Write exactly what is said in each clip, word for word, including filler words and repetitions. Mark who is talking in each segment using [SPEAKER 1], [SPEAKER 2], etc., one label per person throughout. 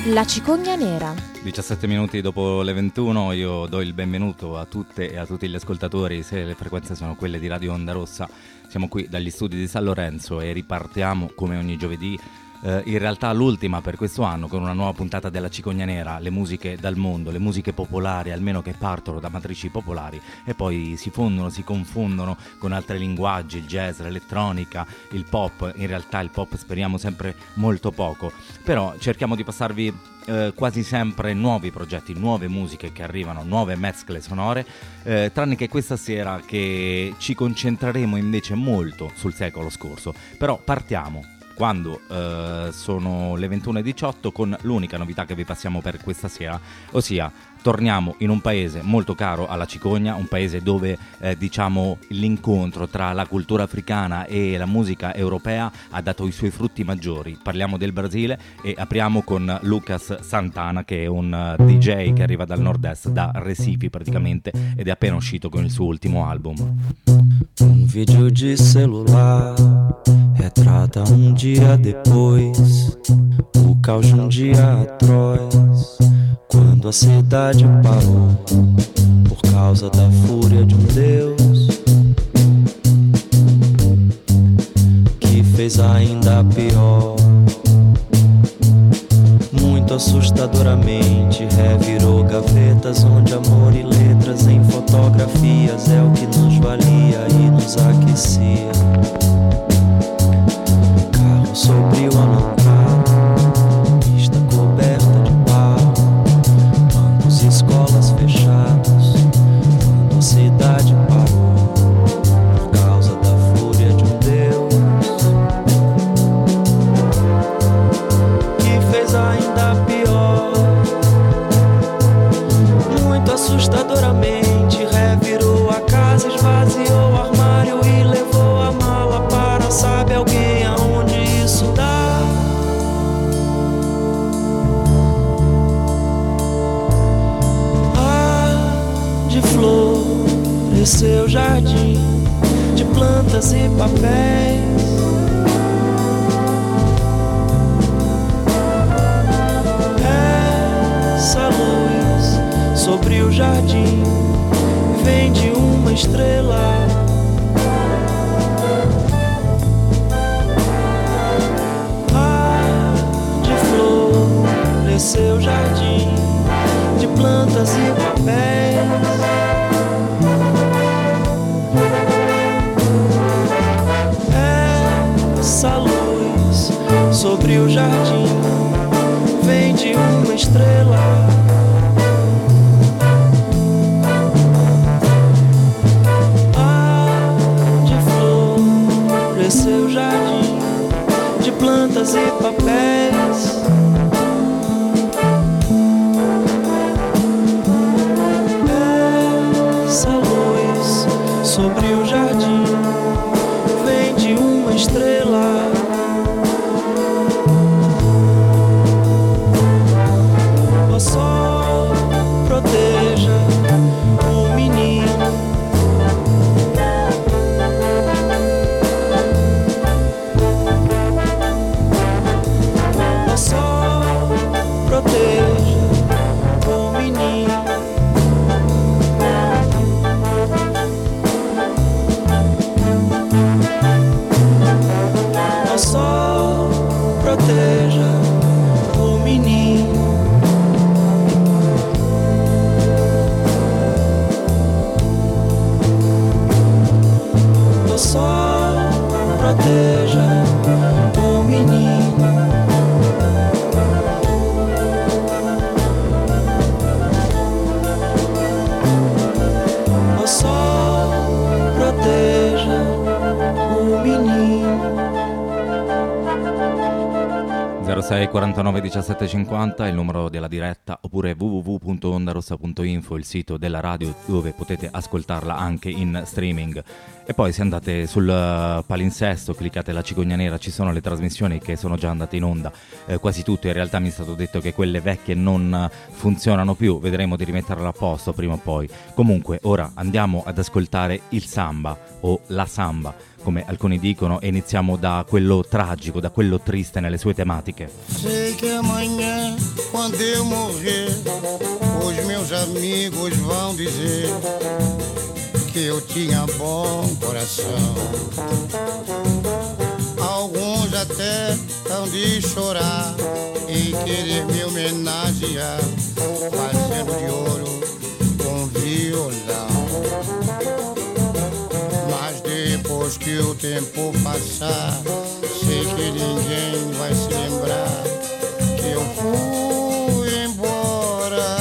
[SPEAKER 1] La cicogna nera.
[SPEAKER 2] diciassette minuti dopo le ventuno, io do il benvenuto a tutte e a tutti gli ascoltatori. Se le frequenze sono quelle di Radio Onda Rossa, siamo qui dagli studi di San Lorenzo e ripartiamo come ogni giovedì, eh, in realtà l'ultima per questo anno, con una nuova puntata della Cicogna Nera, le musiche dal mondo, le musiche popolari, almeno che partono da matrici popolari e poi si fondono, si confondono con altri linguaggi, il jazz, l'elettronica, il pop. In realtà il pop speriamo sempre molto poco, però cerchiamo di passarvi Eh, quasi sempre nuovi progetti, nuove musiche che arrivano, nuove mescole sonore, eh, tranne che questa sera che ci concentreremo invece molto sul secolo scorso. Però partiamo quando eh, sono le ventuno e diciotto con l'unica novità che vi passiamo per questa sera, ossia torniamo in un paese molto caro alla cicogna, un paese dove eh, diciamo l'incontro tra la cultura africana e la musica europea ha dato i suoi frutti maggiori. Parliamo del Brasile e apriamo con Lucas Santana, che è un uh, D J che arriva dal nord-est, da Recife praticamente, ed è appena uscito con il suo ultimo album.
[SPEAKER 3] Um vídeo de celular retrata um dia depois, o caos de um dia atroz, quando a cidade parou por causa da fúria de um Deus que fez ainda pior. Muito assustadoramente revirou gavetas onde amor e letras em fotografias é o que nos valia e nos aquecia. Carro sombrio alongado, pista coberta de barro, bancos e escolas fechados, quando a cidade parou por causa da fúria de um Deus que fez ainda pior. Muito assustadoramente revirou a casa, esvaziou o armário e levou a mala para sabe alguém aonde isso dá. Ah, de floresceu jardim, de plantas e papéis. Essa luz sobre o jardim vem de uma estrela. Ah, de floresceu jardim, de plantas e papéis. Essa luz sobre o jardim vem de uma estrela. Ah, de floresceu jardim, de plantas e papéis. Essa luz sobre o jardim vem de uma estrela. O sol proteja o menino. O sol proteja o menino. O sol proteja o menino. O sol proteja o menino. O sol proteja o menino.
[SPEAKER 2] zero sei quarantanove diciassette cinquanta il numero della diretta, oppure w w w punto ondarossa punto info, il sito della radio dove potete ascoltarla anche in streaming. E poi se andate sul palinsesto, cliccate la cicogna nera, ci sono le trasmissioni che sono già andate in onda, eh, quasi tutte. In realtà mi è stato detto che quelle vecchie non funzionano più, vedremo di rimetterle a posto prima o poi. Comunque ora andiamo ad ascoltare il samba o la samba, come alcuni dicono, e iniziamo da quello tragico, da quello triste nelle sue tematiche.
[SPEAKER 4] Sei che amanhã quando
[SPEAKER 1] quando eu morrer, os meus amigos vão dizer que eu tinha bom coração. Alguns até hão de chorar e querer me homenagear, fazendo de ouro um violão. Mas depois que o tempo passar, sei que ninguém vai se lembrar que eu fui embora.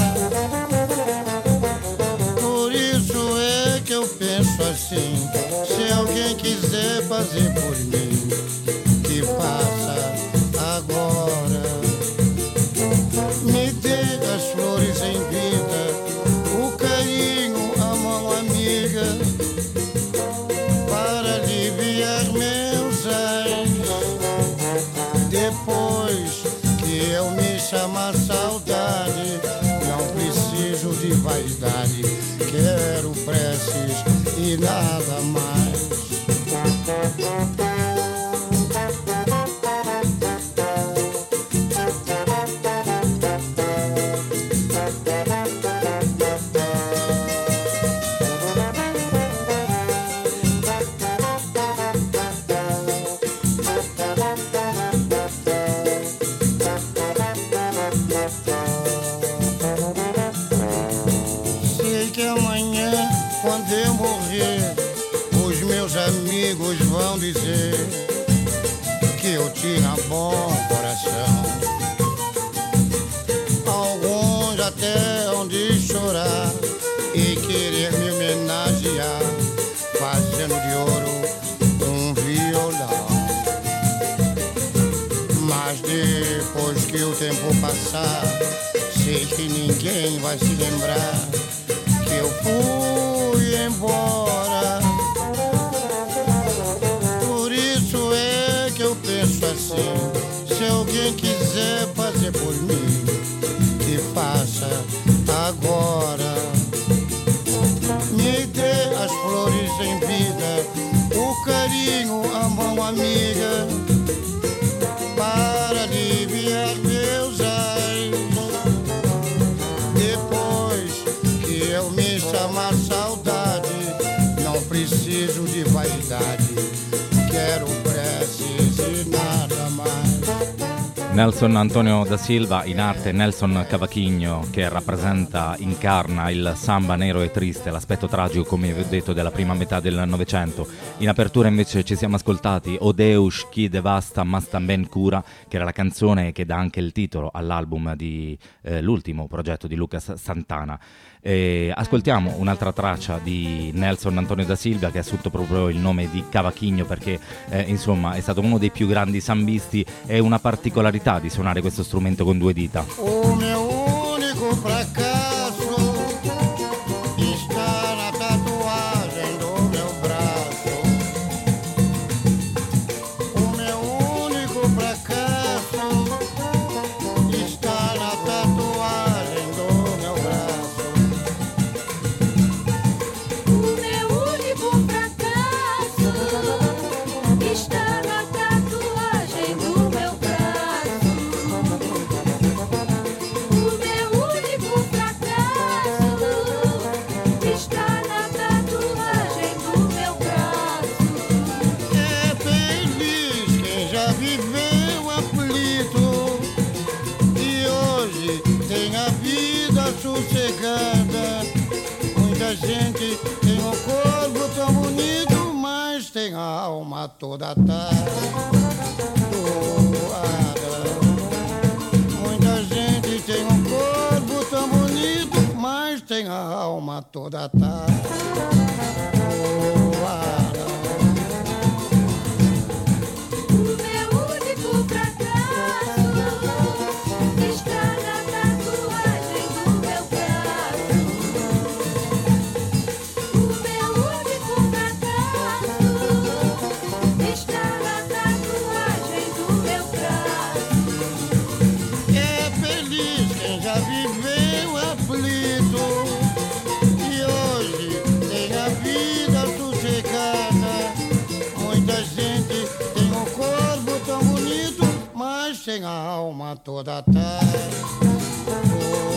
[SPEAKER 1] Por isso é que eu penso assim: se alguém quiser fazer por mim, que faça agora. Me dê as flores em vida, o carinho, a mão amiga, para aliviar meus ais. Depois que eu me chamar saudade, não preciso de vaidade, quero preces e nada mais. Sei que amanhã, quando eu morrer, os meus amigos vão dizer que eu tinha bom coração. Alguns até hão de chorar e querer me homenagear, fazendo de ouro um violão. Mas depois que o tempo passar, sei que ninguém vai se lembrar que eu fui embora. Por isso é que eu penso assim: se alguém quiser fazer por mim, que faça agora. Me dê as flores em vida, o carinho, a mão amiga, para aliviar meus ais. Depois que eu me chamar saudade, não preciso de vaidade, quero preces e nada mais.
[SPEAKER 2] Nelson Antonio da Silva, in arte Nelson Cavaquinho, che rappresenta, incarna il samba nero e triste, l'aspetto tragico, come vi ho detto, della prima metà del Novecento. In apertura invece ci siamo ascoltati O Deus chi devasta mas tamben cura, che era la canzone che dà anche il titolo all'album di eh, l'ultimo progetto di Lucas Santana. E ascoltiamo un'altra traccia di Nelson Antonio da Silva, che ha assunto proprio il nome di Cavaquinho perché eh, insomma è stato uno dei più grandi sambisti e una particolarità di suonare questo strumento con due dita.
[SPEAKER 1] O meu único fracasso está na tatuagem do meu braço. O meu único fracasso está na tatuagem do meu braço.
[SPEAKER 4] O meu único fracasso está na tatuagem do meu braço. O meu único fracasso está na tatuagem do meu braço.
[SPEAKER 1] É feliz quem já viveu aflito e hoje tem a vida sossegada. Muita gente tem um corpo tão bonito, mas tem a alma toda tatuada. Muita gente tem um corpo tão bonito, mas tem a alma toda tatuada.
[SPEAKER 4] O meu único fracasso está na tatuagem do meu braço. O meu único fracasso está na tatuagem do meu braço.
[SPEAKER 1] É feliz quem já viveu aflito e hoje tem a vida sossegada. Muita gente tem um corpo tão bonito, mas tem a alma toda tatuada.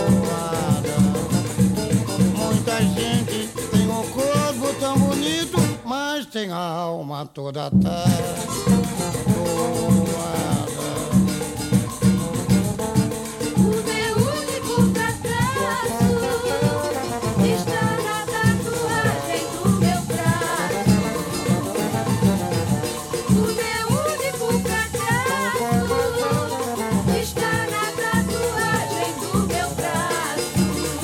[SPEAKER 1] toada. Muita gente tem o corpo tão bonito, mas tem a alma toda tatuada.
[SPEAKER 4] O meu único fracasso está na tatuagem do meu braço. O meu único fracasso está na tatuagem do meu braço.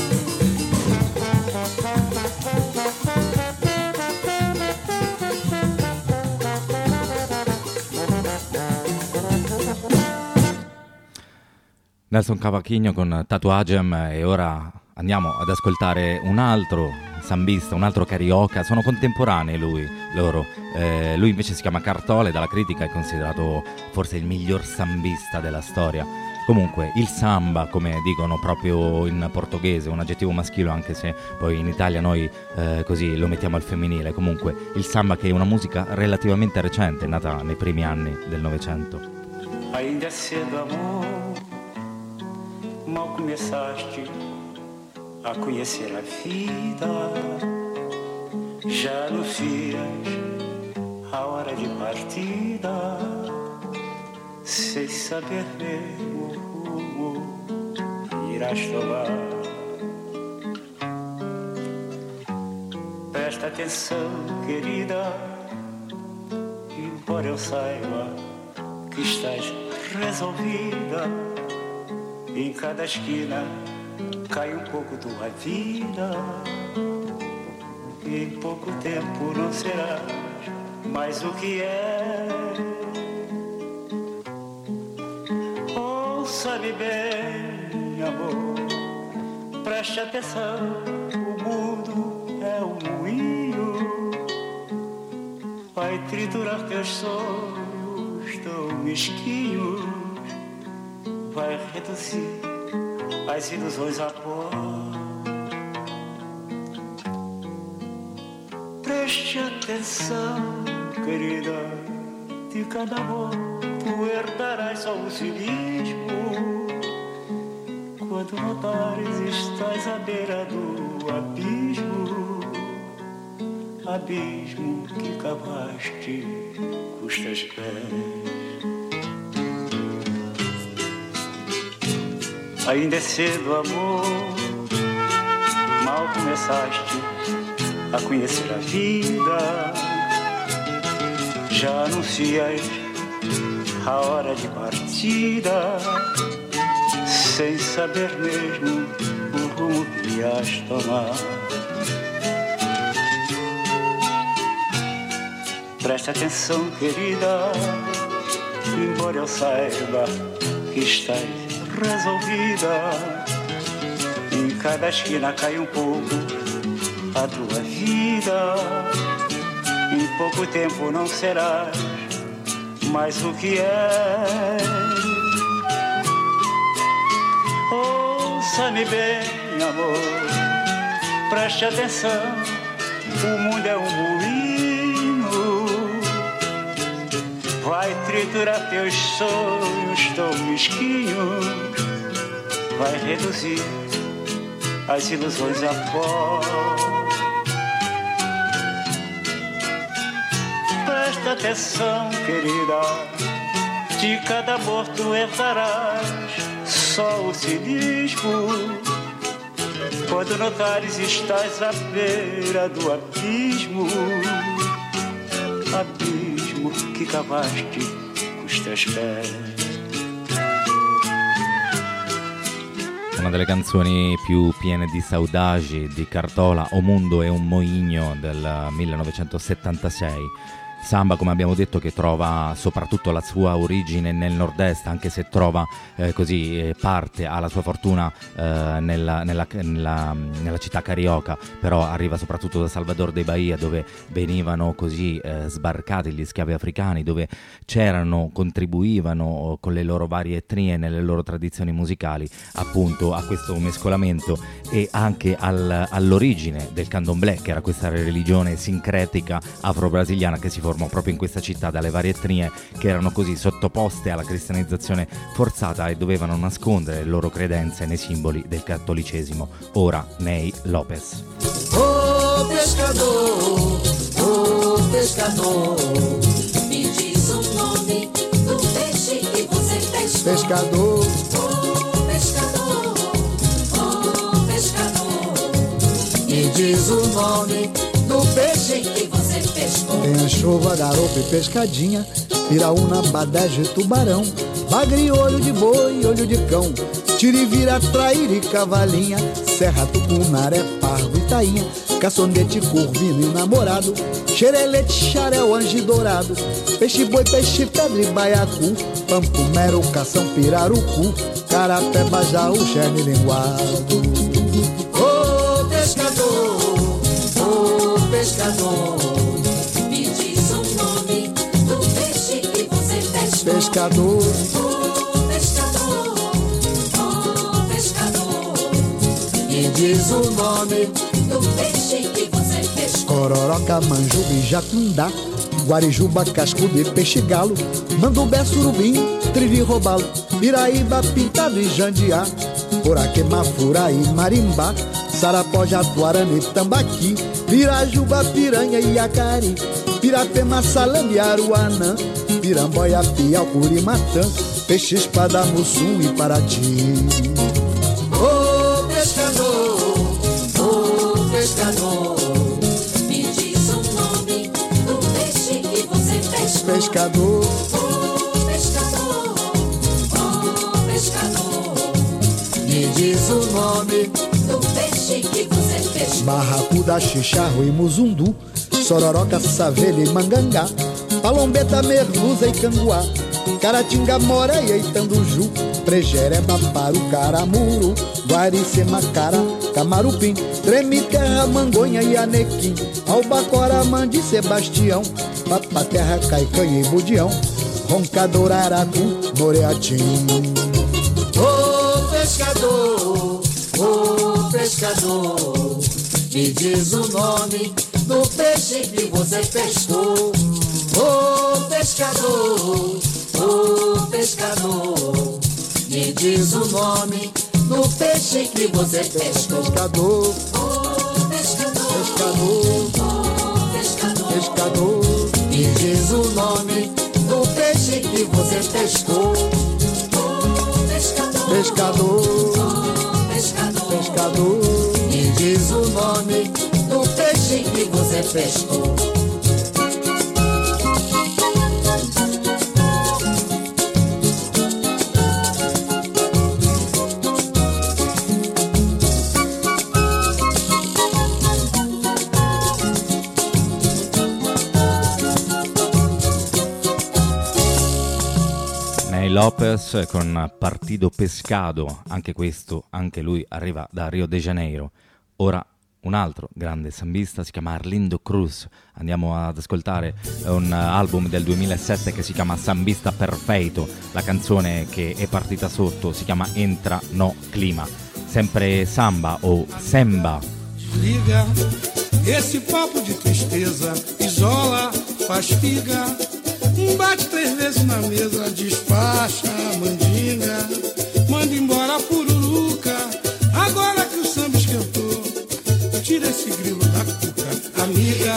[SPEAKER 2] Nelson Cavaquinho con Tatuagem, e ora andiamo ad ascoltare un altro sambista, un altro carioca. Sono contemporanei lui, loro. Eh, lui invece si chiama Cartola e dalla critica è considerato forse il miglior sambista della storia. Comunque il samba, come dicono proprio in portoghese, un aggettivo maschile, anche se poi in Italia noi eh, così lo mettiamo al femminile. Comunque il samba, che è una musica relativamente recente, nata nei primi anni del Novecento.
[SPEAKER 5] Ainda é cedo, amor, mal começaste a conhecer a vida. Já anuncias a hora de partida, sem saber mesmo o rumo que irás tomar. Presta atenção, querida, embora eu saiba que estás resolvida. Em cada esquina cai um pouco tua vida. Em pouco tempo não serás mais o que é. Ouça-me bem, amor, preste atenção. O mundo é um moinho, vai triturar teus sonhos tão mesquinhos, vai reduzir as ilusões a pó. Preste atenção, querida, de cada amor tu herdarás só o cinismo. Quando notares estás à beira do abismo, abismo que cavaste com os teus pés. Ainda é cedo, amor, mal começaste a conhecer a vida. Já anuncias a hora de partida, sem saber mesmo o rumo que irás tomar. Presta atenção, querida, embora eu saiba que estás resolvida. Em cada esquina cai um pouco a tua vida. Em pouco tempo não serás mais o que é. Ouça-me bem, amor, preste atenção. O mundo é um moinho, vai triturar teus sonhos tão mesquinhos, vai reduzir as ilusões a pó. Presta atenção, querida, de cada amor tu herdarás só o cinismo. Quando notares estás à beira do abismo, abismo che cavaste con queste spese.
[SPEAKER 2] Una delle canzoni più piene di saudade di Cartola, O Mundo è un Moinho del millenovecentosettantasei. Samba, come abbiamo detto, che trova soprattutto la sua origine nel nord-est, anche se trova eh, così eh, parte, ha la sua fortuna eh, nella, nella, nella, nella città carioca, però arriva soprattutto da Salvador de Bahia, dove venivano così eh, sbarcati gli schiavi africani, dove c'erano, contribuivano con le loro varie etnie, nelle loro tradizioni musicali, appunto a questo mescolamento e anche al, all'origine del candomblé, che era questa religione sincretica afro-brasiliana che si formava formò proprio in questa città dalle varie etnie che erano così sottoposte alla cristianizzazione forzata e dovevano nascondere le loro credenze nei simboli del cattolicesimo. Ora Ney Lopez.
[SPEAKER 6] Ô pescador, ô pescador,
[SPEAKER 4] Me diz o nome do peixe que você pescou.
[SPEAKER 1] Pescador,
[SPEAKER 4] Oh, pescador, oh, pescador.
[SPEAKER 6] me diz o nome do peixe que você pescou.
[SPEAKER 1] tem anchova, garopa e pescadinha, piraúna, badege, tubarão, bagre, olho de boi, olho de cão, tirivira, traíra e cavalinha, serra, tucunaré, pargo e tainha, caçonete, curvino e namorado, xerelete, xarel, anjo dourado, peixe, boi, peixe, pedra e baiacu, pampo, mero, cação, pirarucu, carapé, bajaú, xerne, linguado.
[SPEAKER 6] Ô pescador, ô pescador,
[SPEAKER 4] Me diz o nome do peixe que você pescou.
[SPEAKER 1] Pescador,
[SPEAKER 4] Oh, pescador, oh, pescador.
[SPEAKER 6] me diz o nome
[SPEAKER 4] Do peixe que você pescou.
[SPEAKER 1] cororoca, manjuba e jacundá, guarijuba, cascudo e peixe galo, mandubé, surubim, trivi, robalo, piraíba, pintado e jandiá, poraquema, fura e marimbá, sarapó, jatuarana e tambaqui, pirajuba, piranha e acari, pirapema, salame e aruanã, piramboia, piau, curimatã, peixe, espada, mussum e paraty.
[SPEAKER 6] Ô pescador, ô pescador,
[SPEAKER 4] Me diz o nome do peixe que você pescou.
[SPEAKER 1] Pescador,
[SPEAKER 4] Oh, pescador, oh, pescador.
[SPEAKER 6] me diz o nome
[SPEAKER 4] Do peixe que você pescou.
[SPEAKER 1] barracuda, xixarro e muzundu, sororoca, savelha e mangangá, palombeta, merluza e canguá, caratinga, moreia e tanduju, prejereba, paru, caramuru, guaricema, cara, camarupim, treme, terra, mangonha e anequim, albacora, mandi, Sebastião, papaterra, caicanha e budião, roncador, aracu, noreatim.
[SPEAKER 6] Ô pescador, ô pescador, me diz o nome do peixe que você pescou. Ô pescador, ô pescador, me diz o nome do peixe que você pescou.
[SPEAKER 1] Pescador,
[SPEAKER 4] Oh, pescador,
[SPEAKER 1] pescador,
[SPEAKER 4] oh, pescador.
[SPEAKER 1] pescador,
[SPEAKER 6] Me diz o nome do peixe que você pescou.
[SPEAKER 4] Oh, pescador,
[SPEAKER 1] pescador,
[SPEAKER 4] oh, pescador.
[SPEAKER 1] pescador.
[SPEAKER 6] Me diz o nome do peixe que você pescou.
[SPEAKER 2] Ney Lopez con Partido Pescado, anche questo, anche lui arriva da Rio de Janeiro. Ora un altro grande sambista si chiama Arlindo Cruz, andiamo ad ascoltare un album del duemilasette che si chiama Sambista Perfeito, la canzone che è partita sotto si chiama Entra no Clima, sempre samba o semba.
[SPEAKER 7] Liga, esse papo de tristeza isola, faz figa, bate três vezes na mesa, despacha a mandinga, manda embora a pururuca, agora que o samba esquentou, tira esse grilo da cuca, amiga,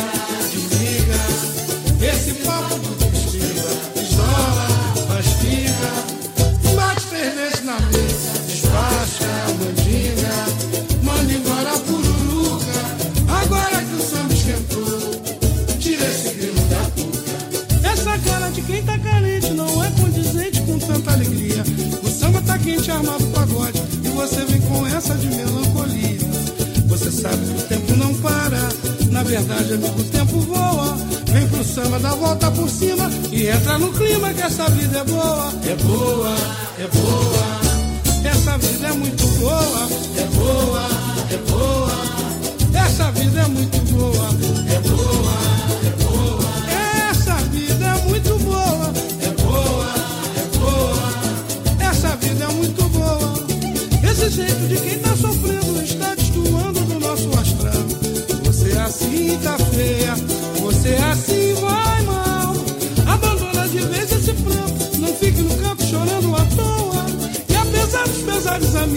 [SPEAKER 7] desliga, esse papo de tristeza isola, faz figa, bate três vezes na mesa, despacha a mandinga, manda embora a pururuca, agora que o samba esquentou, tira esse grilo da cuca. Essa cara de quem tá carente não é condizente com tanta alegria. O samba tá quente, armado pagode, e você vem com essa de melancolia. Você sabe que o tempo não para, na verdade, amigo, o tempo voa. Vem pro samba, dá volta por cima e entra no clima que essa vida é boa. É boa, é boa, essa vida é muito boa. É boa, é boa, essa vida é muito boa. É boa, é boa, essa vida é muito boa. É boa, é boa, essa vida é muito boa. Esse jeito de quem tá sofrendo está destoando do nosso astral. Você assim tá feia, você assim vai mal.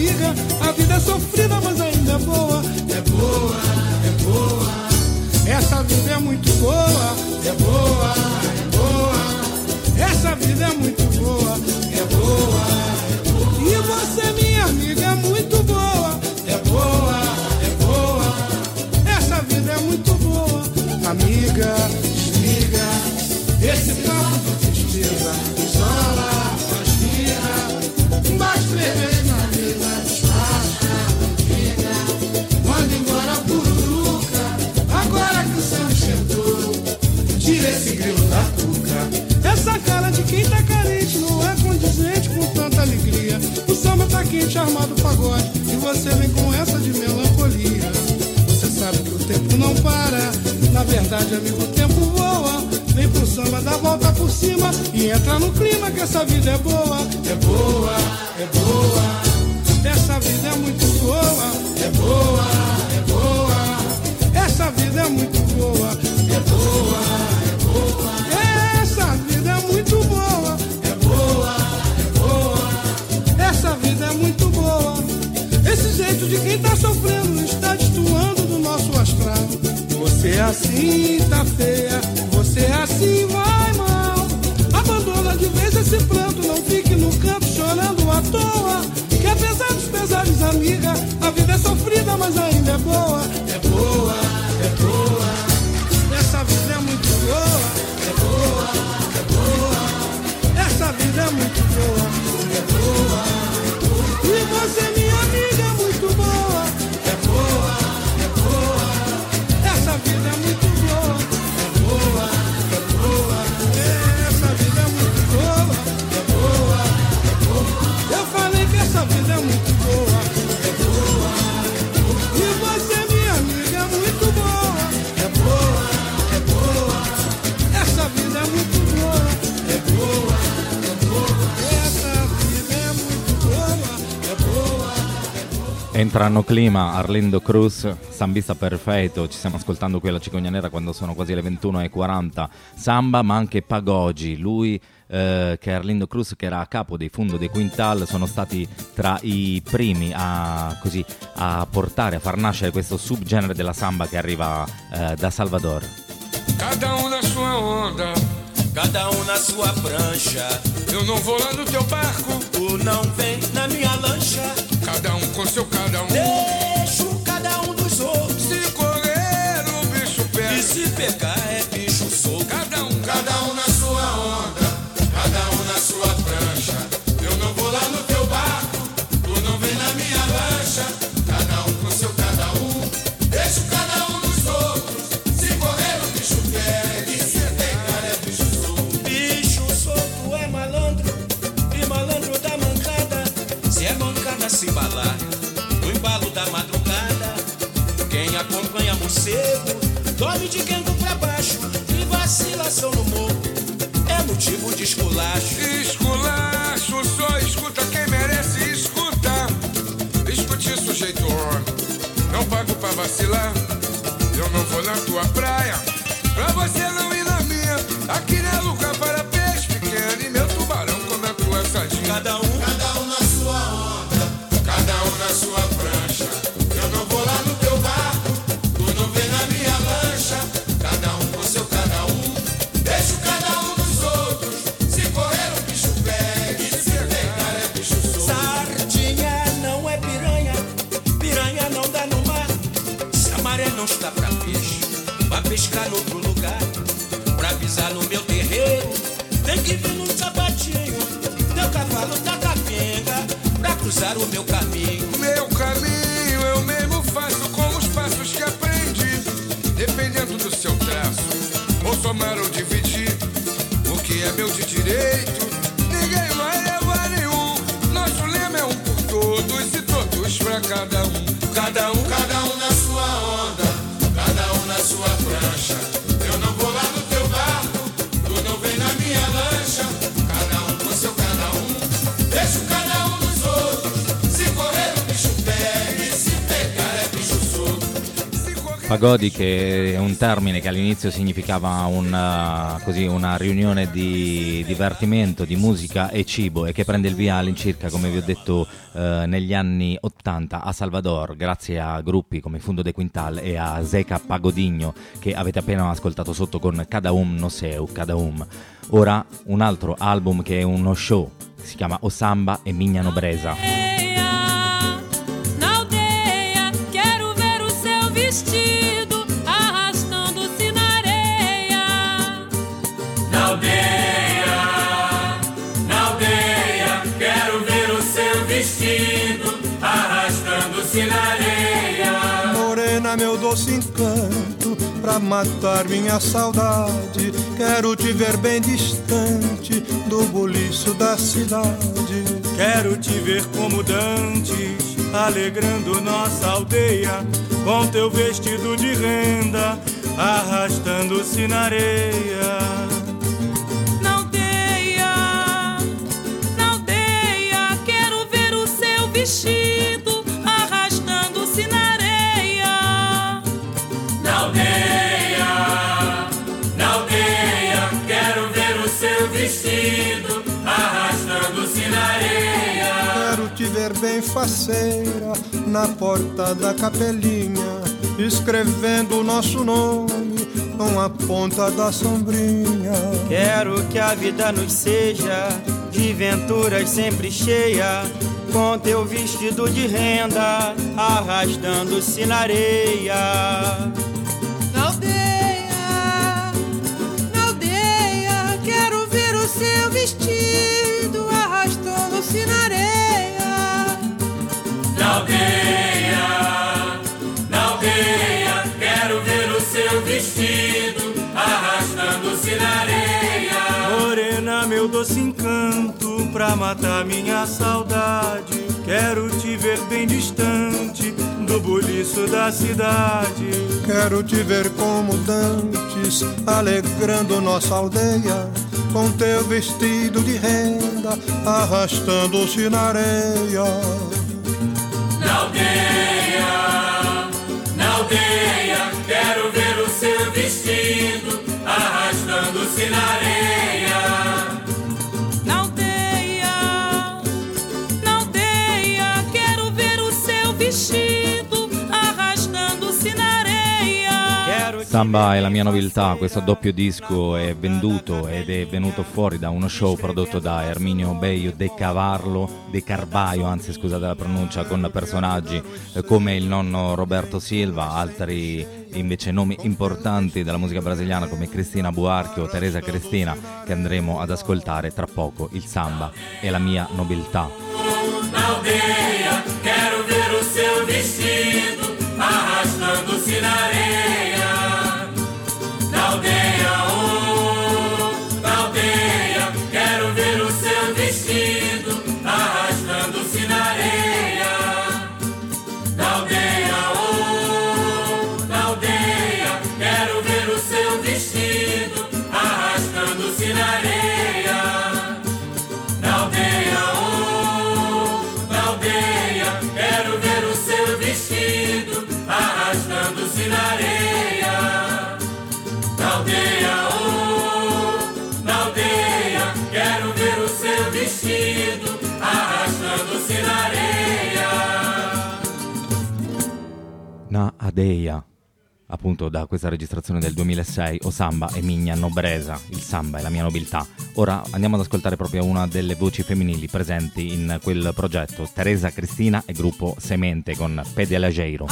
[SPEAKER 7] amiga, a vida é sofrida, mas ainda é boa. É boa, é boa. Essa vida é muito boa. É boa, é boa. Essa vida é muito boa. É boa, é boa. E você, minha amiga, é muito boa. É boa, é boa. Essa vida é muito boa. Amiga, desliga esse papo de tristeza. Isola, respira. Bate três vezes na mesa. Despacha, diga. Manda embora pururuca. Agora que o Santos chegou, tira esse grilo da tuca. Essa cara de quem tá carente não é condizente com tanta alegria. O samba tá quente, armado pagode, e você vem com essa de melancolia. Você sabe que o tempo não para. Na verdade, amigo, o tempo voa. Vem pro samba, dá volta por cima e entra no clima que essa vida é boa. É boa, é boa. Essa vida é muito boa. É boa, é boa. Essa vida é muito boa. É boa, é boa. Essa vida é muito boa. É boa, é boa. Essa vida é muito boa. Esse jeito de quem tá sofrendo está destoando do nosso astral. Você é assim, tá feia. Você é assim, vai mal. Abandona de vez esse pranto. Não fique no canto chorando à toa. Que apesar dos pesares, amiga, a vida é sofrida, mas ainda é boa. É boa, é boa. Essa vida é muito boa. É boa, é boa. Essa vida é muito boa. É boa, é boa. E você, minha amiga, é muito boa. É boa, é boa. Essa vida é muito boa. É boa, é boa. Essa vida é muito boa. É boa, é boa. Eu falei que essa vida é muito boa. É boa, é boa. E você, minha amiga, é muito boa. É boa, é boa. Essa vida é muito boa. É boa, é boa. Essa vida é muito boa. É boa, é boa.
[SPEAKER 2] Entra no clima Arlindo Cruz, sambista perfetto. Ci stiamo ascoltando qui alla Cicogna Nera quando sono quasi le ventuno e quaranta. Samba, ma anche Pagoggi. Lui, eh, che è Arlindo Cruz, che era a capo dei Fundo de Quintal, sono stati tra i primi a, così, a portare, a far nascere questo subgenere della samba che arriva eh, da Salvador.
[SPEAKER 8] Cada um na sua onda,
[SPEAKER 9] cada um na sua prancha.
[SPEAKER 8] Eu não vou lá no teu barco,
[SPEAKER 9] tu não vem na minha lancha.
[SPEAKER 8] Cada um com seu cada um.
[SPEAKER 9] Deixo cada um dos outros.
[SPEAKER 8] Se correr o bicho pega,
[SPEAKER 9] e se pegar é bicho solto.
[SPEAKER 8] Cada um,
[SPEAKER 10] cada um na sua onda, cada um na sua prancha. Eu não vou lá no teu barco, tu não vem na minha lancha. Cada um com seu cada um. Deixo cada um dos outros. Se correr o bicho pega, e se pegar é bicho solto.
[SPEAKER 9] Bicho solto é malandro, e malandro da mancada. Se é mancada se embalar, no embalo da madrugada. Quem acompanha morcego, dorme de quento pra baixo. E vacilação no morro é motivo de esculacho.
[SPEAKER 8] Esculacho, só escuta quem merece escutar. Escute sujeito homem, não pago pra vacilar. Eu não vou na tua praia, pra você não ir na minha. Aqui não é lugar para peixe pequeno, e meu tubarão come a tua sardinha.
[SPEAKER 9] Cada um,
[SPEAKER 10] cada um na sua onda, cada um na sua prancha. Eu não vou lá no teu barco, tu não vem na minha lancha. Cada um com seu cada um. Deixo cada um dos outros. Se correr o bicho pega, e se pegar é bicho solto.
[SPEAKER 9] Sardinha não é piranha, piranha não dá no mar. Se a maré não está pra peixe, vai pescar no outro lugar. Pra pisar no meu terreiro, tem que vir num sapatinho. Teu cavalo tá capenga, pra cruzar o meu caminho.
[SPEAKER 8] Meu caminho eu mesmo faço com os passos que aprendi. Dependendo do seu traço, ou somar ou dividir. O que é meu de direito, ninguém vai levar nenhum. Nosso lema é um por todos e todos pra cada um.
[SPEAKER 10] Cada um, cada um na sua onda, cada um na sua prancha. Eu não vou lá no teu barco, tu não vem na minha lancha. Cada um com seu cada um. Deixo cada um dos outros. Se correr o bicho pega, e se pegar é bicho solto.
[SPEAKER 8] Se correr
[SPEAKER 2] Pagodi, che è un termine che all'inizio significava una, così, una riunione di divertimento, di musica e cibo, e che prende il via all'incirca, come vi ho detto, eh, negli anni ottanta a Salvador, grazie a gruppi come Fundo de Quintal e a Zeca Pagodinho, che avete appena ascoltato sotto con Cada Um No Seu, Cada Um. Ora un altro album che è uno show, si chiama O Samba e Minha Nobreza.
[SPEAKER 11] Na aldeia, quero ver o seu vestido arrastando-se na areia.
[SPEAKER 10] Na aldeia, na aldeia, quero ver o seu vestido arrastando-se na areia.
[SPEAKER 1] Morena, meu doce encanto, pra matar minha saudade, quero te ver bem distante do buliço da cidade.
[SPEAKER 12] Quero te ver como dantes, alegrando nossa aldeia, com teu vestido de renda, arrastando-se na areia.
[SPEAKER 11] Na aldeia, na aldeia, quero ver o seu vestido arrastando-se na areia.
[SPEAKER 10] Na aldeia, na aldeia, quero ver o seu vestido arrastando-se na areia.
[SPEAKER 1] Quero te ver bem faceira na porta da capelinha, escrevendo o nosso nome com a ponta da sombrinha.
[SPEAKER 3] Quero que a vida nos seja de venturas sempre cheia, com teu vestido de renda arrastando-se na areia.
[SPEAKER 13] Na aldeia, na aldeia, quero ver o seu vestido arrastando-se na areia.
[SPEAKER 10] Na aldeia, na aldeia, quero ver o seu vestido arrastando-se na areia.
[SPEAKER 12] Morena, meu doce encanto, pra matar minha saudade, quero te ver bem distante do buliço da cidade.
[SPEAKER 1] Quero te ver como dantes, alegrando nossa aldeia, com teu vestido de renda arrastando-se na areia.
[SPEAKER 10] Na aldeia, na aldeia, quero ver o seu vestido arrastando-se na areia.
[SPEAKER 11] Na aldeia, na aldeia, quero ver o seu vestido arrastando-se na areia.
[SPEAKER 2] Samba è la mia nobiltà, questo doppio disco è venduto ed è venuto fuori da uno show prodotto da Herminio Bello de Cavarlo, de Carbaio, anzi scusate la pronuncia, con personaggi come il nonno Roberto Silva, altri invece nomi importanti della musica brasiliana come Cristina Buarque o Teresa Cristina, che andremo ad ascoltare tra poco. Il samba è la mia nobiltà.
[SPEAKER 10] Na aldeia, quero ver o seu vestido arrastando-se na areia. Na aldeia, oh, na aldeia, quero ver o seu vestido arrastando-se na areia. Na aldeia, oh, na aldeia, quero ver o seu vestido arrastando-se na areia. Na aldeia, oh, na aldeia, quero ver o seu vestido arrastando-se na areia. Na aldeia, oh, na aldeia, quero ver o seu vestido arrastando-se na areia.
[SPEAKER 2] Na Adeia, appunto da questa registrazione del duemilasei, O Samba e Minha Nobreza, il samba è la mia nobiltà. Ora andiamo ad ascoltare proprio una delle voci femminili presenti in quel progetto, Teresa Cristina e gruppo Semente con Pedalageiro.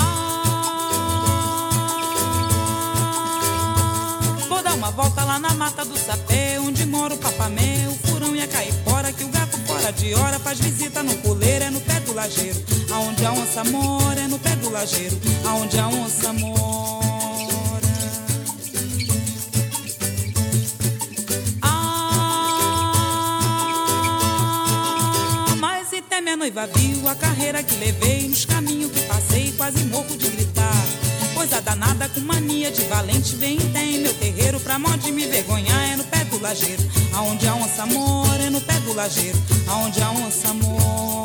[SPEAKER 11] Vou dar uma volta lá na mata do sapé, onde mora o papamé, o furão e a caipora, que o gato fora de hora faz visita no puleiro, é no pé do lajeiro. Aonde a onça mora é no pé do lajeiro, aonde a onça mora. Ah, mas e até minha noiva viu a carreira que levei, nos caminhos que passei, quase morro de gritar. Coisa danada com mania de valente, vem e tem meu terreiro, pra mó de me vergonhar é no pé do lajeiro. Aonde a onça mora é no pé do lajeiro, aonde a onça mora.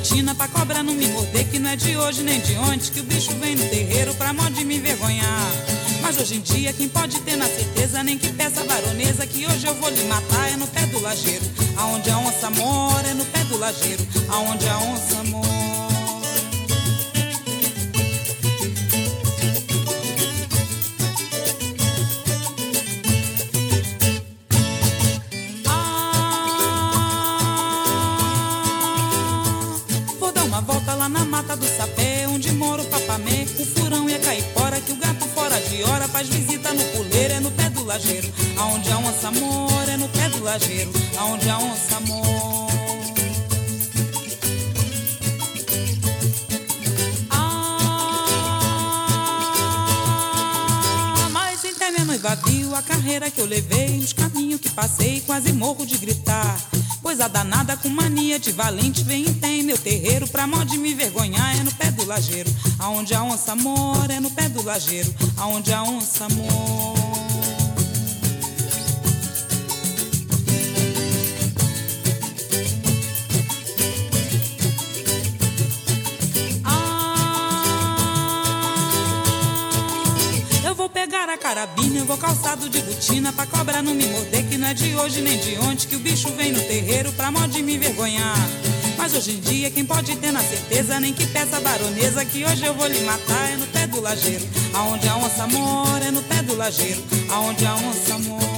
[SPEAKER 11] botina pra cobra não me morder, que não é de hoje nem de ontem que o bicho vem no terreiro pra mó de me envergonhar. Mas hoje em dia quem pode ter na certeza, nem que peça a baronesa, que hoje eu vou lhe matar é no pé do lajeiro. Aonde a onça mora é no pé do lajeiro, aonde a onça mora. Lá na mata do sapé, onde mora o papamé, o furão e a caipora, que o gato fora de hora faz visita no puleiro, é no pé do lajeiro. Aonde a onça mora é no pé do lajeiro, aonde a onça mora. Ah, mas sem ter minha noiva viu a carreira que eu levei, os caminhos que passei, quase morro de gritar. Pois a danada com mania de valente vem e tem meu terreiro pra mó de me vergonhar é no pé do lajeiro. Aonde a onça mora é no pé do lajeiro, aonde a onça mora. Pegar a carabina, eu vou calçado de botina pra cobra não me morder, que não é de hoje nem de ontem que o bicho vem no terreiro pra mó de me envergonhar. Mas hoje em dia quem pode ter na certeza, nem que peça a baronesa, que hoje eu vou lhe matar é no pé do lajeiro. Aonde a onça mora é no pé do lajeiro, aonde a onça mora.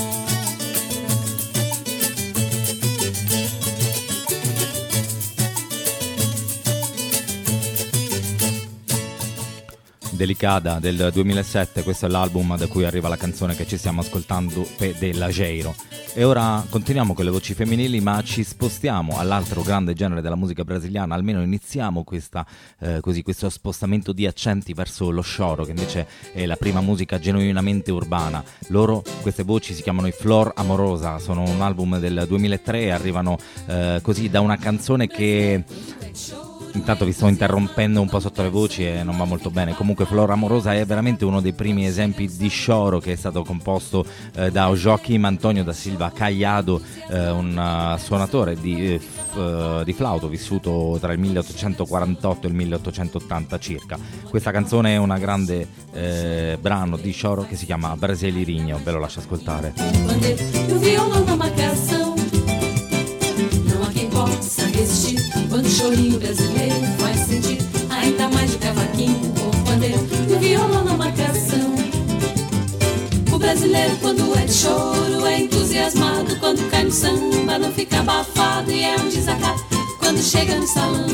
[SPEAKER 2] Delicada del duemilasette, questo è l'album da cui arriva la canzone che ci stiamo ascoltando, Pe de Lajeiro. E ora continuiamo con le voci femminili, ma ci spostiamo all'altro grande genere della musica brasiliana, almeno iniziamo questa, eh, così, questo spostamento di accenti verso lo choro, che invece è la prima musica genuinamente urbana. Loro, queste voci si chiamano i Flor Amorosa, sono un album del duemilatré e arrivano eh, così da una canzone che... Intanto vi sto interrompendo un po' sotto le voci e non va molto bene. Comunque Flor Amorosa è veramente uno dei primi esempi di choro che è stato composto eh, da Joaquim Antonio da Silva Caiado, eh, un uh, suonatore di, eh, f, uh, di flauto vissuto tra il milleottocentoquarantotto e il milleottocentottanta circa. Questa canzone è una grande eh, brano di choro che si chiama Brasileirinho, ve lo lascio ascoltare.
[SPEAKER 4] O violão numa canção, não há quem possa resistir. Quando o chorinho brasileiro faz sentir ainda mais de cavaquinho com pandeiro e o violão numa canção. O brasileiro quando é de choro é entusiasmado, quando cai no samba não fica abafado e é um desacato quando chega no salão.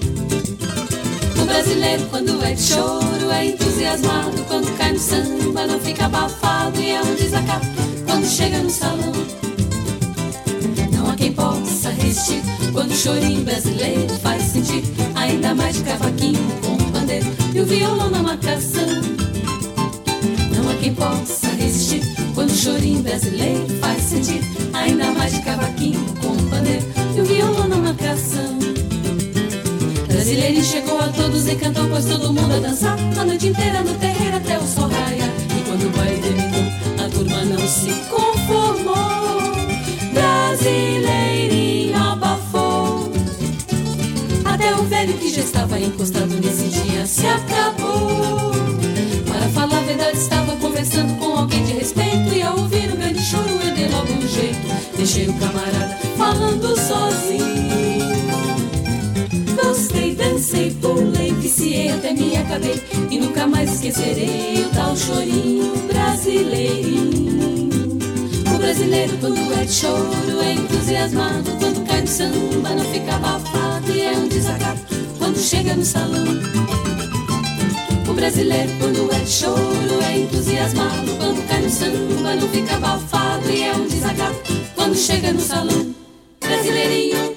[SPEAKER 4] O brasileiro quando é de choro é entusiasmado, quando cai no samba não fica abafado e é um desacato quando chega no salão. Não há quem possa resistir quando o chorinho brasileiro faz sentir ainda mais de cavaquinho com pandeiro e o violão na marcação. Não há quem possa resistir quando o chorinho brasileiro faz sentir ainda mais de cavaquinho com pandeiro e o violão na marcação. Brasileirinho chegou a todos e cantou, pois todo mundo a dançar a noite inteira no terreiro até o sol raiar. E quando o baile terminou, a turma não se conformou. Brasileirinho abafou. Até o velho que já estava encostado nesse dia se acabou. Para falar a verdade, estava conversando com alguém de respeito e ao ouvir um grande choro eu dei logo um jeito. Deixei o camarada falando sozinho. Gostei, dancei, pulei, viciei, até me acabei e nunca mais esquecerei o tal chorinho brasileirinho. O brasileiro quando é de choro é entusiasmado, quando cai no samba não fica abafado e é um desacato quando chega no salão. O brasileiro quando é de choro é entusiasmado, quando cai no samba não fica abafado e é um desacato quando chega no salão. Brasileirinho.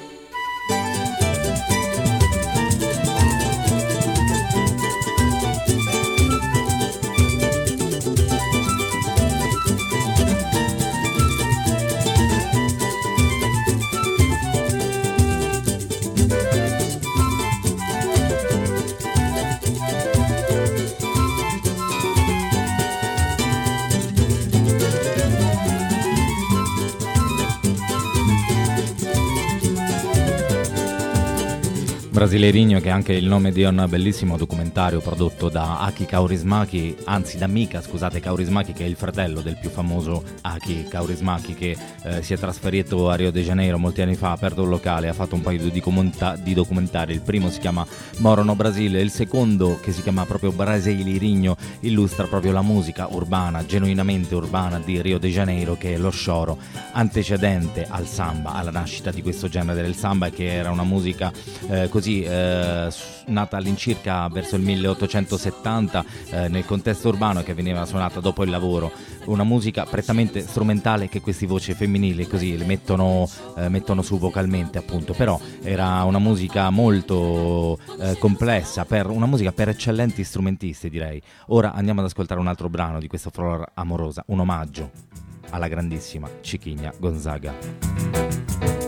[SPEAKER 2] Brasileirinho, che è anche il nome di un bellissimo documentario prodotto da Aki Kaurismäki, anzi da Mika, scusate, Kaurismäki, che è il fratello del più famoso Aki Kaurismäki, che eh, si è trasferito a Rio de Janeiro molti anni fa, ha aperto un locale, ha fatto un paio di, commenta- di documentari. Il primo si chiama Moro no Brasile, il secondo, che si chiama proprio Brasileirinho, illustra proprio la musica urbana, genuinamente urbana di Rio de Janeiro, che è lo choro, antecedente al samba, alla nascita di questo genere del samba, che era una musica eh, così Eh, nata all'incirca verso il milleottocentosettanta eh, nel contesto urbano, che veniva suonata dopo il lavoro, una musica prettamente strumentale che queste voci femminili così le mettono, eh, mettono su vocalmente, appunto. Però era una musica molto eh, complessa, per una musica per eccellenti strumentisti, direi. Ora andiamo ad ascoltare un altro brano di questa Flor Amorosa, un omaggio alla grandissima Chiquinha Gonzaga.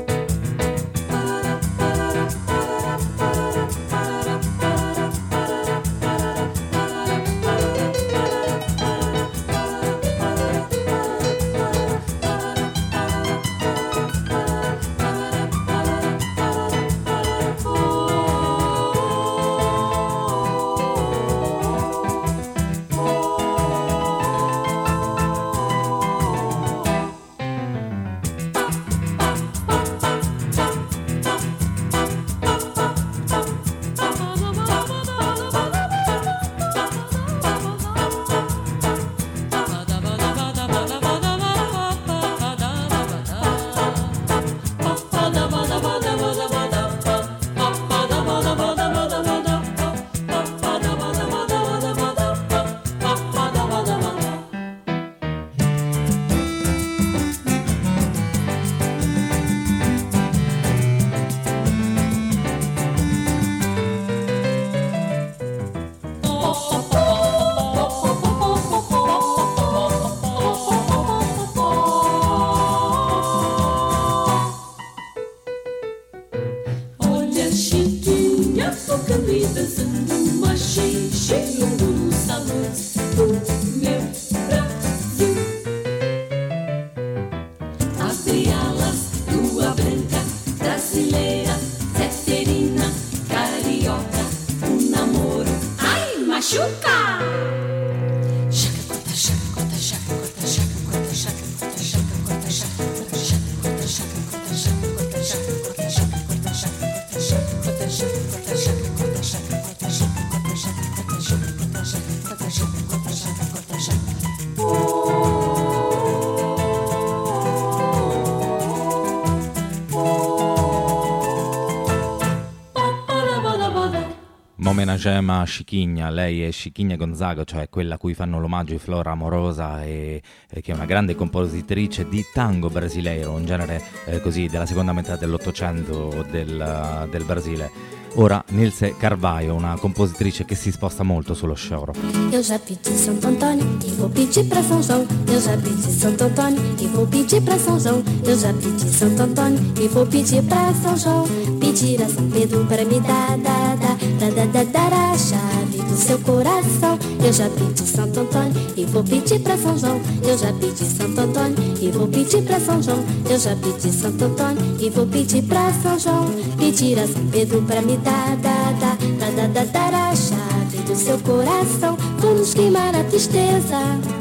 [SPEAKER 2] Gema Chiquinha, lei è Chiquinha Gonzaga, cioè quella a cui fanno l'omaggio i Flor Amorosa, e, e che è una grande compositrice di tango brasileiro, un genere eh, così della seconda metà dell'Ottocento del, del Brasile. Ora Nilce Carvalho, una compositrice che si sposta molto sullo choro.
[SPEAKER 14] Eu já pedi Santo Antônio e vou pedir pra São João. Eu já pedi Santo Antônio e vou pedir pra São João. Eu já pedi Santo Antônio e vou pedir pra São João. Pedir a São Pedro para me dar, dar, dar, dar, dar, dar, dar a chave do seu coração. Eu já pedi Santo Antônio e vou pedir pra São João. Eu já pedi Santo Antônio e vou pedir pra São João. Eu já pedi Santo Antônio e vou pedir pra São João. Pedir a São Pedro para me dar, dar, dar, dar, dar, dar, dar a chave do seu coração. Vamos queimar a tristeza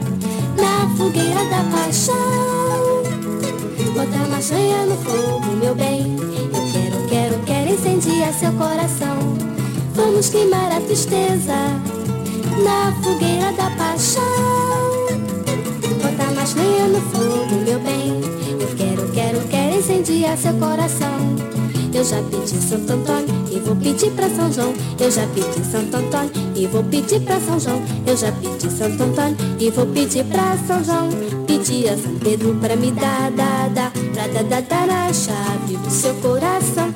[SPEAKER 14] na fogueira da paixão. Botar uma chanha no fogo, meu bem. Eu quero, quero, quero incendiar seu coração. Vamos queimar a tristeza na fogueira da paixão. Botar uma chanha no fogo, meu bem. Eu quero, quero, quero incendiar seu coração. Eu já pedi Santo Antônio e vou pedir pra São João. Eu já pedi Santo Antônio e vou pedir pra São João. Eu já pedi Santo Antônio e vou pedir pra São João. Pedi a São Pedro pra me dar, dar, dar, pra dar, dar, dar a chave do seu coração.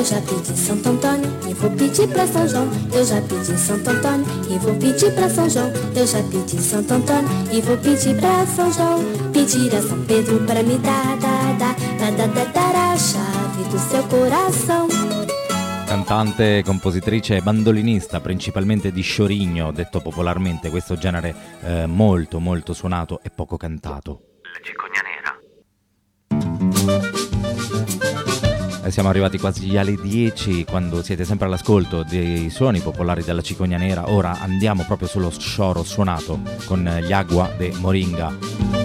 [SPEAKER 14] Eu já pedi Santo Antônio e vou pedir pra São João. Eu já pedi Santo Antônio e vou pedir pra São João. Eu já pedi Santo Antônio e vou pedir pra São João. Pedir a São Pedro para me dar, dar, dar, dar, dar, dar, dar a chave do seu coração.
[SPEAKER 2] Cantante, compositrice e bandolinista, principalmente di sciorigno, detto popolarmente, questo genere eh, molto molto suonato e poco cantato.
[SPEAKER 15] La cicogna nera.
[SPEAKER 2] E siamo arrivati quasi alle dieci, quando siete sempre all'ascolto dei suoni popolari della cicogna nera. Ora andiamo proprio sullo scioro suonato con gli Agua de Moringa.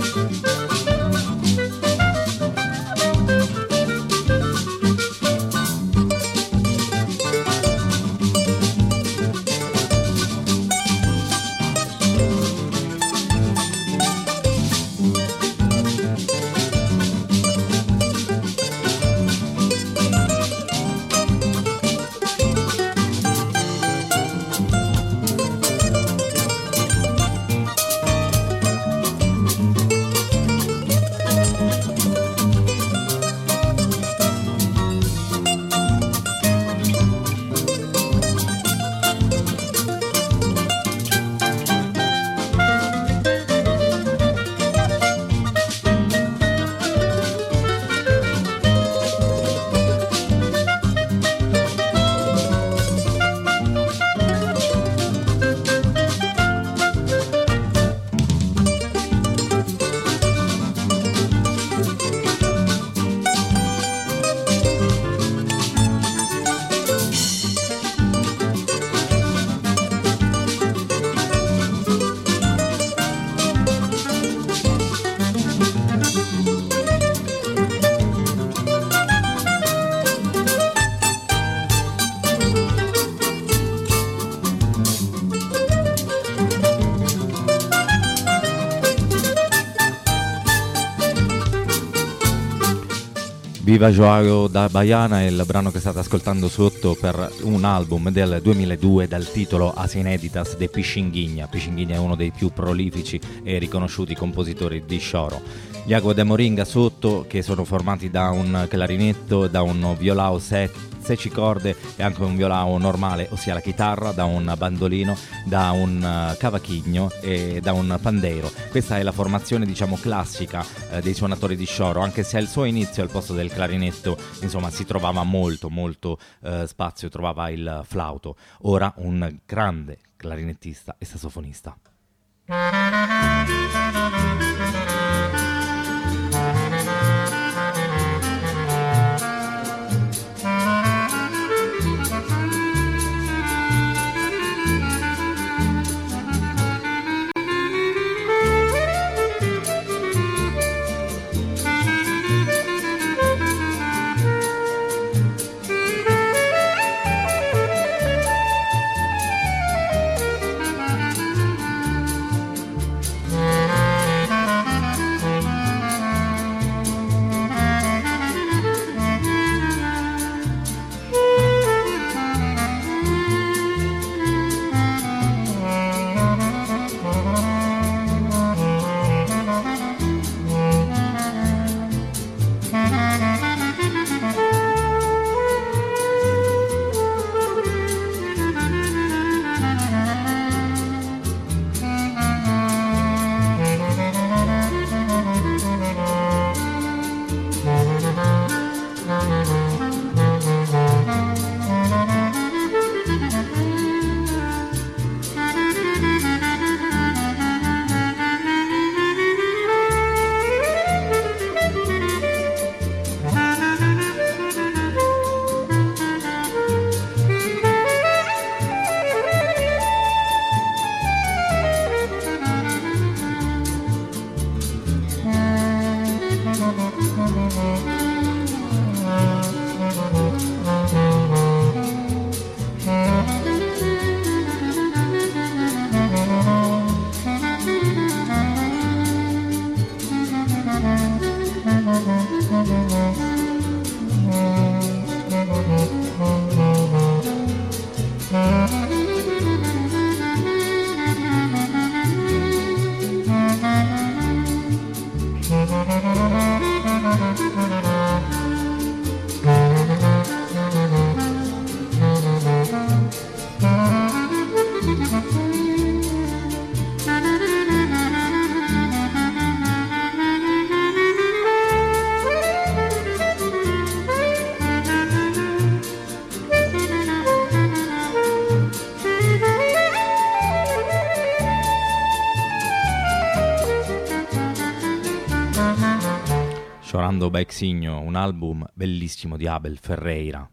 [SPEAKER 2] Viva Joao da Baiana è il brano che state ascoltando sotto per un album del duemiladue dal titolo As Ineditas de Pixinguinha. Pixinguinha è uno dei più prolifici e riconosciuti compositori di scioro. Gli Agua de Moringa sotto, che sono formati da un clarinetto, da un violao sette corde e anche un violao normale, ossia la chitarra, da un bandolino, da un cavaquinho e da un pandeiro. Questa è la formazione, diciamo, classica eh, dei suonatori di scioro, anche se al suo inizio al posto del clarinetto, insomma, si trovava molto molto eh, spazio, trovava il flauto. Ora un grande clarinettista e sassofonista. Chorando Baixinho, un album bellissimo di Abel Ferreira.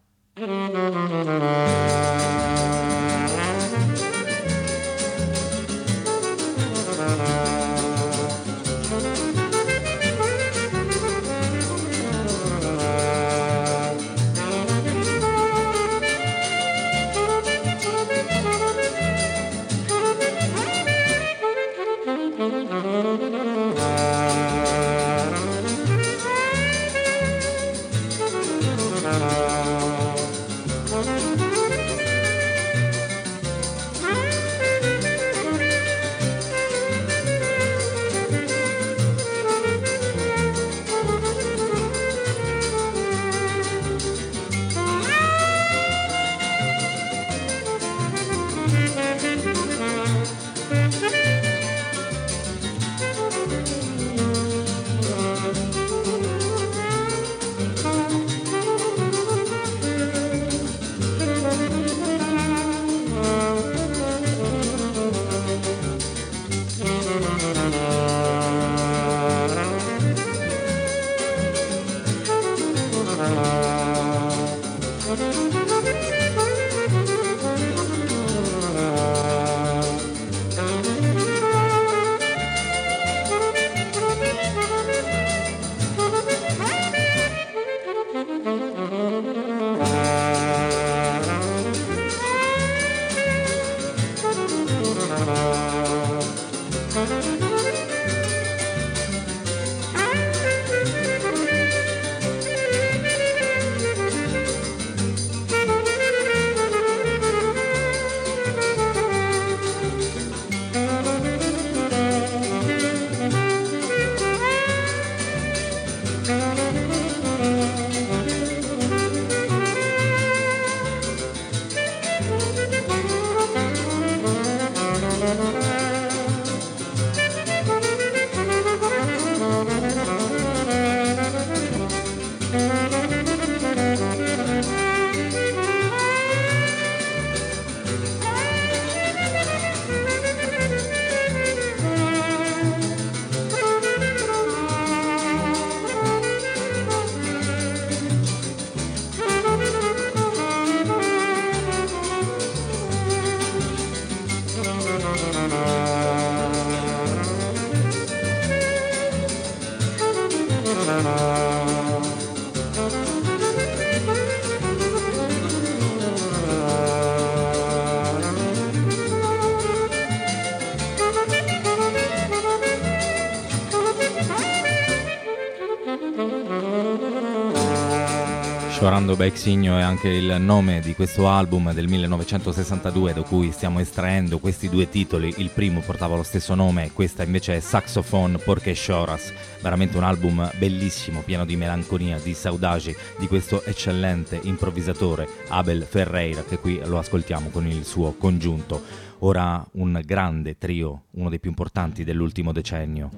[SPEAKER 2] Chorando Baixinho è anche il nome di questo album del millenovecentosessantadue da cui stiamo estraendo questi due titoli. Il primo portava lo stesso nome, questa invece è Saxophone Porque Choras. Veramente un album bellissimo, pieno di melanconia, di saudade di questo eccellente improvvisatore Abel Ferreira, che qui lo ascoltiamo con il suo congiunto. Ora un grande trio, uno dei più importanti dell'ultimo decennio.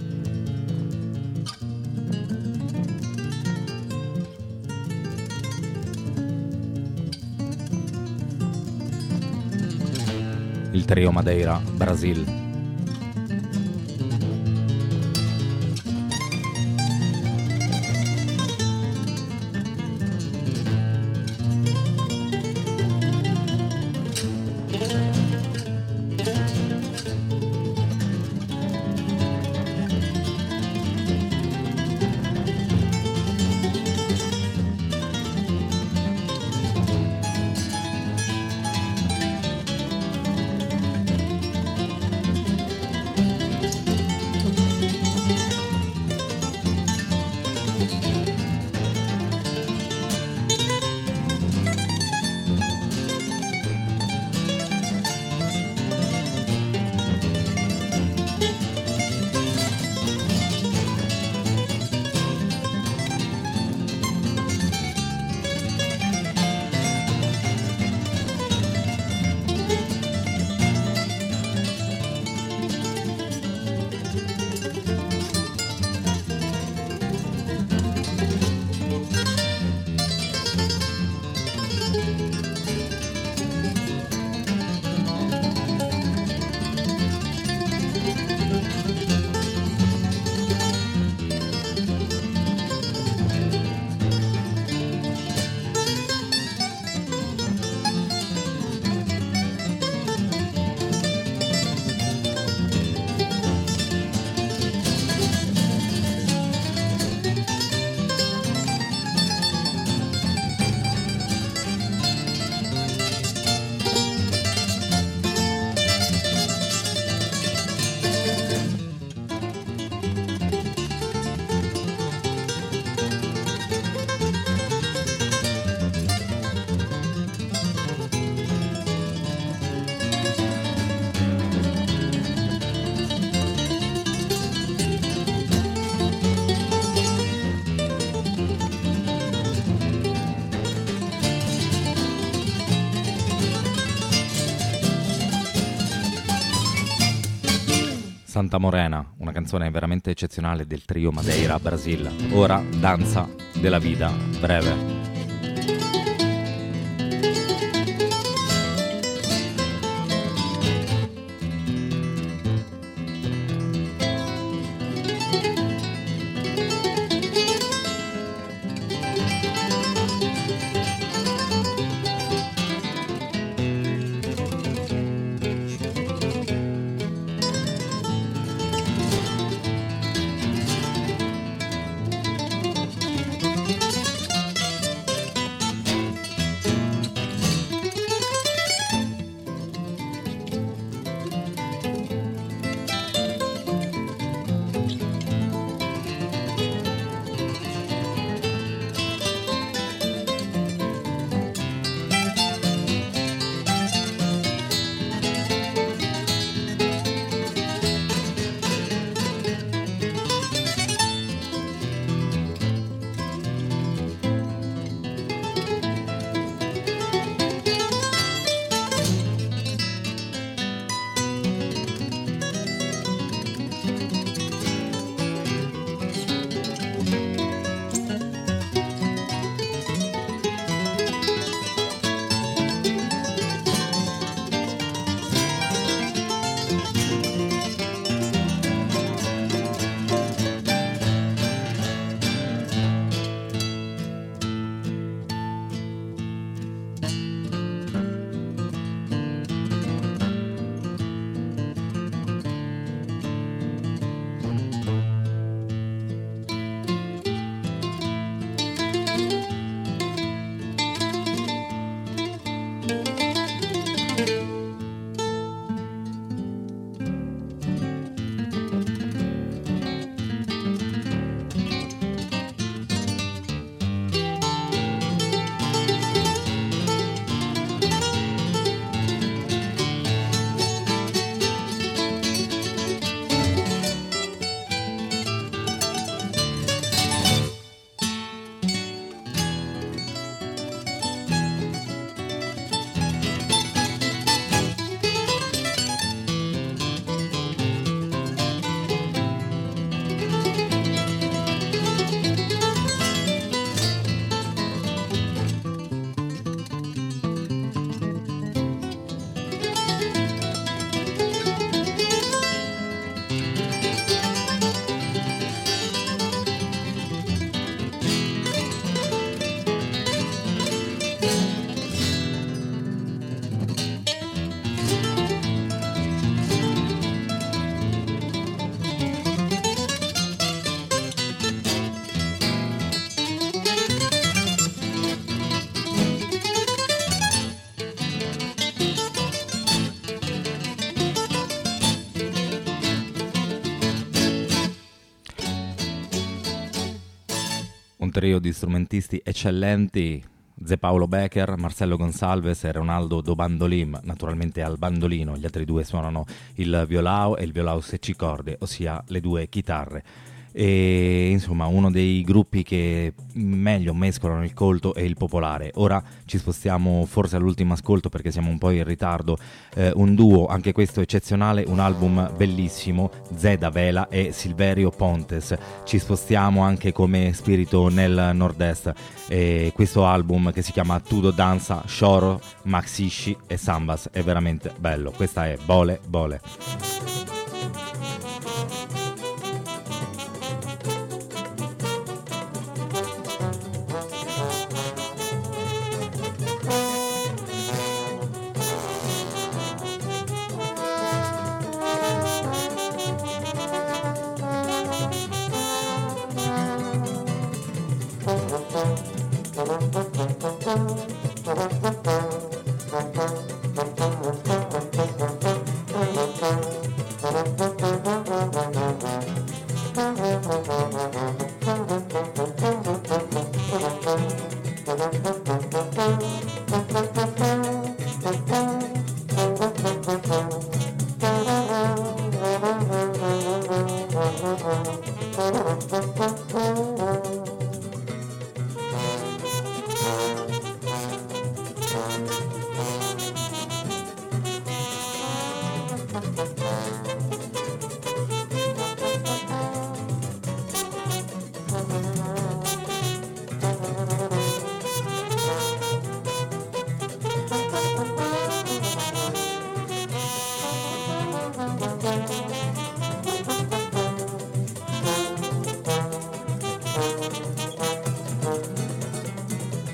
[SPEAKER 2] Il trio Madeira, Brasil. Santa Morena, una canzone veramente eccezionale del trio Madeira Brasil. Ora Danza della Vida Breve. Un trio di strumentisti eccellenti, Zé Paulo Becker, Marcelo Gonçalves e Ronaldo do Bandolim, naturalmente al bandolino. Gli altri due suonano il violao e il violao seccicorde, ossia le due chitarre. E insomma uno dei gruppi che meglio mescolano il colto e il popolare. Ora ci spostiamo forse all'ultimo ascolto perché siamo un po' in ritardo. Eh, un duo, anche questo eccezionale, un album bellissimo, Zé da Vela e Silverio Pontes. Ci spostiamo anche come spirito nel nord-est. E questo album, che si chiama Tudo Danza, Choro, Maxishi e Sambas, è veramente bello. Questa è Bole Bole.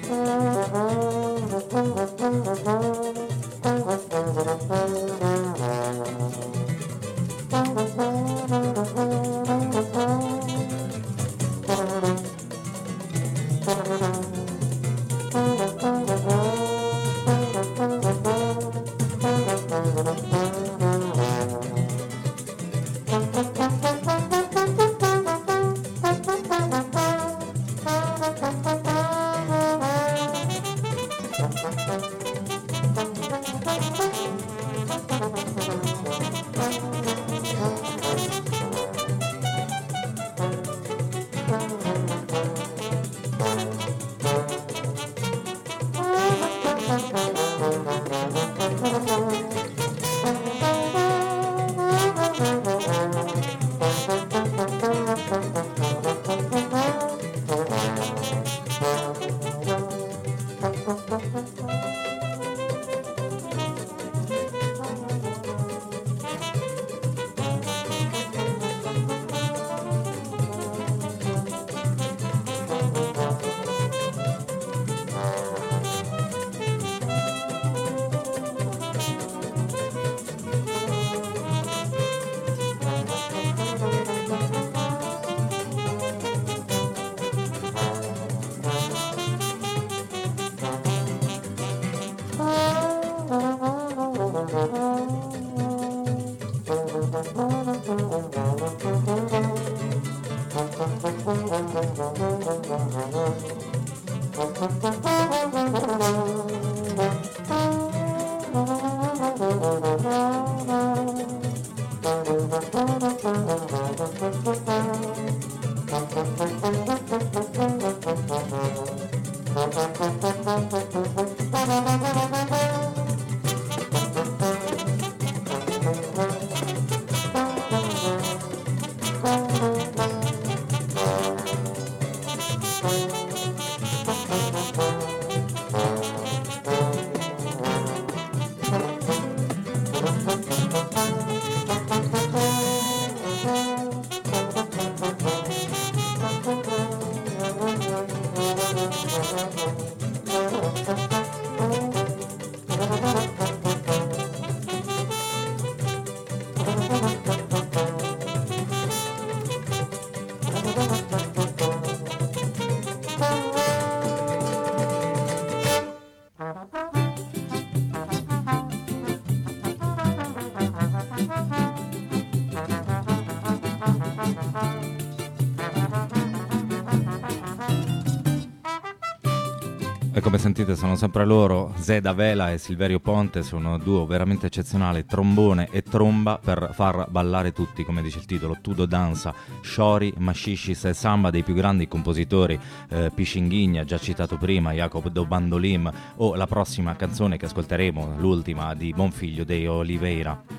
[SPEAKER 2] E come sentite sono sempre loro, Zeda Vela e Silverio Ponte, sono un duo veramente eccezionale, trombone e tromba per far ballare tutti, come dice il titolo, Tudo Danza, Shori, Mashishis e Samba dei più grandi compositori, eh, Piscinghigna, già citato prima, Jacob do Bandolim, o la prossima canzone che ascolteremo, l'ultima di Bonfiglio de Oliveira.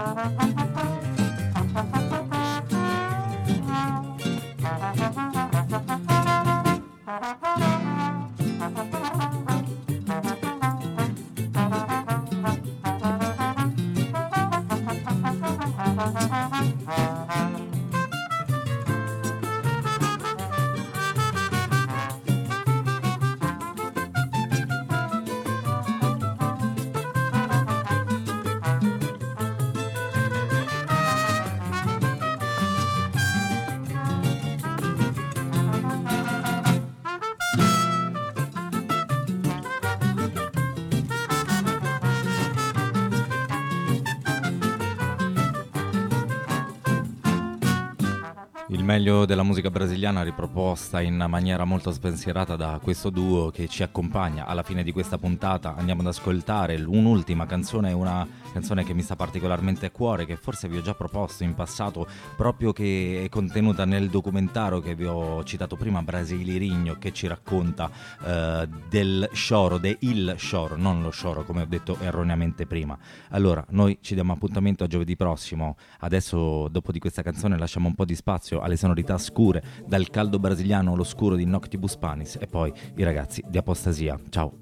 [SPEAKER 2] Il meglio della musica brasiliana riproposta in maniera molto spensierata da questo duo che ci accompagna alla fine di questa puntata. Andiamo ad ascoltare un'ultima canzone, una canzone che mi sta particolarmente a cuore, che forse vi ho già proposto in passato, proprio che è contenuta nel documentario che vi ho citato prima, Brasileirigno, che ci racconta eh, del choro, de il choro, non lo choro come ho detto erroneamente prima. Allora, noi ci diamo appuntamento a giovedì prossimo. Adesso, dopo di questa canzone, lasciamo un po' di spazio alle sonorità scure, dal caldo brasiliano all'oscuro di Noctibus Panis e poi i ragazzi di Apostasia. Ciao.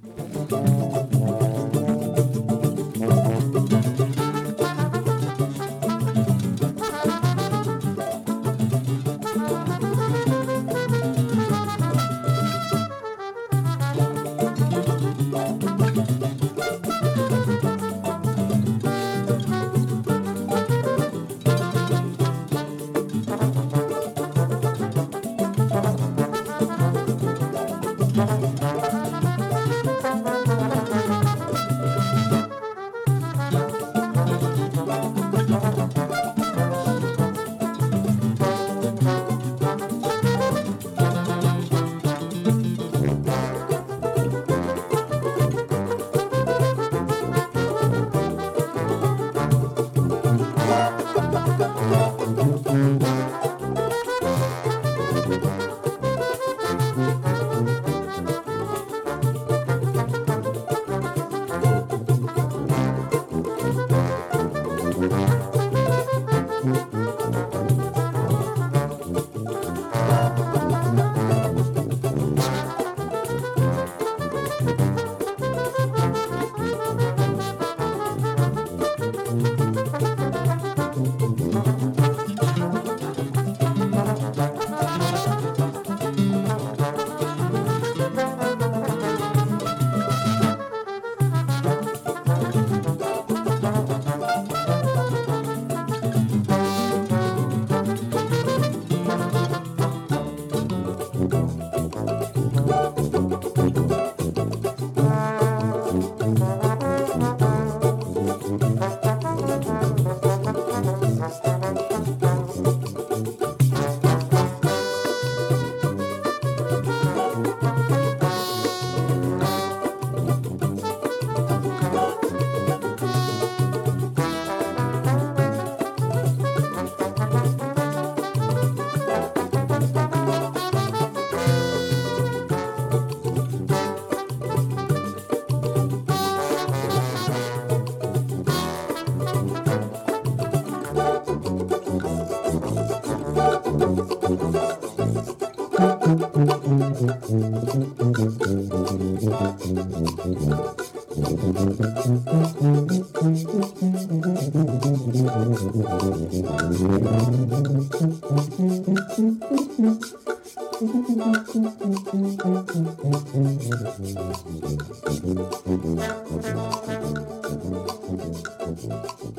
[SPEAKER 15] Thank you.